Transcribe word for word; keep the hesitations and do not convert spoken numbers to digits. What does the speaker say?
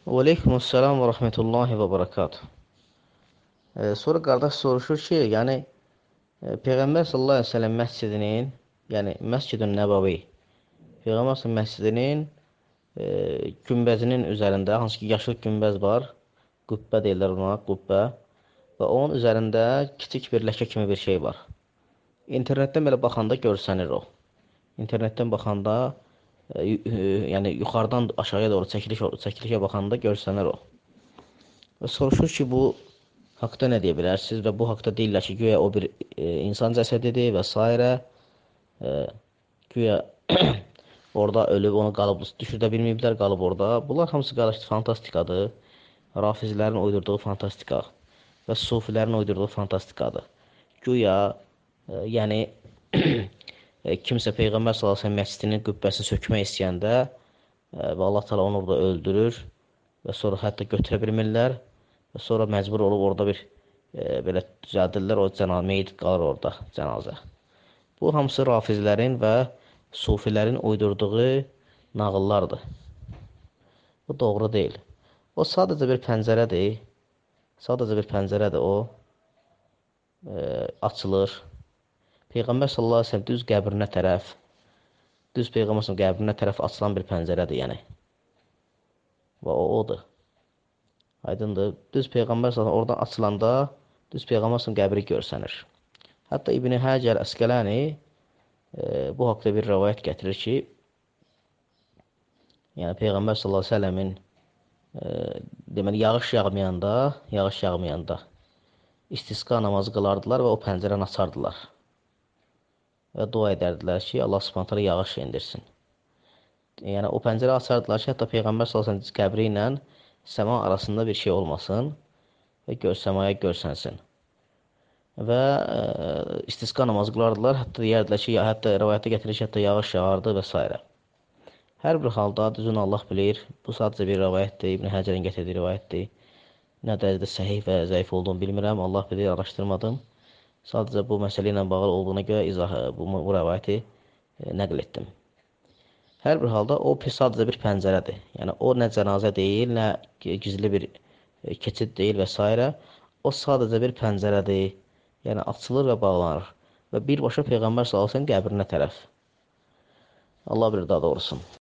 Və aleykumussalam və rəhmətullahi və barakatuh. E, sonra qardaş soruşur ki, yəni e, Peyğəmbər sallallahu əleyhi və səlləm məscidinin, yəni Məscid-ün Nəbəvi, Peyğəmbər sallallahu məscidinin e, günbəzinin üzərində hansı ki yaşıl günbəz var, qübbə deyirlər ona, qübbə və onun üzərində kiçik bir ləkə kimi bir şey var. İnternetdən belə baxanda görsənir o. İnternetdən baxanda e, yəni yuxarıdan aşağıya doğru çəkiliş çəkilişə baxanda görsənir o. Və soruşur ki, bu haqda nə deyə bilərsiniz və bu haqda deyirlər ki, güya o bir e, insan cəsədidir və s. E, güya orada ölüb onu qalıb düşürdə bilməyiblər, qalıb orada. Bunlar hamısı qarşı fantastikadır. Rafizlərin uydurduğu fantastika və sufilərin uydurduğu fantastikadır. Güya e, yəni e, kimsə Peyğəmbər sallallahu əleyhi və səlləm məscidinin qübbəsini sökmək istəyəndə e, və Allah təala onu orada öldürür və sonra hətta götürə bilmirlər. Və sonra məcbur olub orada bir e, belə düzəldirlər, o cənazə meyit qalır orada, cənazə. Bu hamısı rafizlərin və sufilərin uydurduğu nağıllardır. Bu doğru deyil. O sadəcə bir pəncərədir. Sadəcə bir pəncərədir o. E, açılır. Peyğəmbər sallallahu əleyhi və səlləm düz qəbrinə tərəf, düz Peyğəmbər sallallahu əleyhi və səlləm qəbrinə tərəf açılan bir pəncərədir, yəni. Və o odur. Aydındır. Düz Peyğəmbər sallallahu oradan açılanda düz Peyğəmbər sallallahu qəbri görsənir. Hətta İbn Həcər Əsqələni e, bu haqda bir rivayət gətirir ki, yəni Peyğəmbər sallallahu əleyhi və səlləmin e, deməli yağış yağmayanda, yağış yağmayanda istisqa namazı qılardılar və o pəncərəni açardılar. Və dua edərdilər ki, Allah Subhanahu taala yağış endirsin. Yəni o pəncərəni açardılar ki, hətta Peyğəmbər sallallahu əleyhi və səlləm qəbri ilə səma arasında bir şey olmasın və gör, səmaya görsənsin. Və e, istisqa namazı qılardılar, hətta deyərdilər ki, ya, hətta rivayətdə gətirir ki, hətta yağış yağardı və s. Hər bir halda düzünü Allah bilir, bu sadəcə bir rivayətdir, İbn Həcərin gətirdiyi rivayətdir. Nə dərəcədə səhih və zəif olduğunu bilmirəm, Allah bilir, araşdırmadım. Sadəcə bu məsələ ilə bağlı olduğuna görə izah, bu, bu rivayəti e, nəql etdim. Hər bir halda o sadəcə bir pəncərədir. Yəni o nə cənazə deyil, nə gizli bir keçid deyil və s. O sadəcə bir pəncərədir. Yəni açılır və bağlanır. Və birbaşa Peyğəmbər sallallahu əleyhi və səlləm qəbrinə tərəf. Allah bir daha doğrusun.